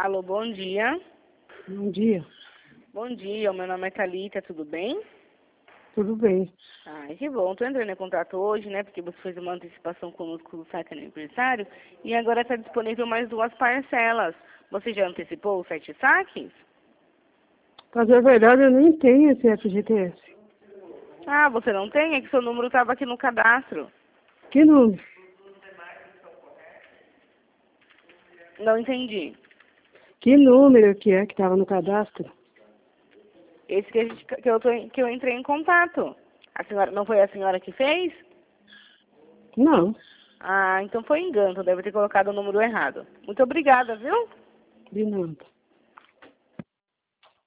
Alô, bom dia. Bom dia. Bom dia, o meu nome é Thalita, tudo bem? Tudo bem. Ai, que bom. Tô entrando em contato hoje, né, porque você fez uma antecipação conosco do saque aniversário e agora está disponível mais 2 parcelas. Você já antecipou os 7 saques? Pra dizer a verdade, eu nem tenho esse FGTS. Ah, você não tem? É que seu número estava aqui no cadastro. Que número? Não entendi. Que número que é que estava no cadastro? Esse que eu entrei em contato. A senhora, não foi a senhora que fez? Não. Ah, então foi engano. Deve ter colocado o número errado. Muito obrigada, viu? De nada.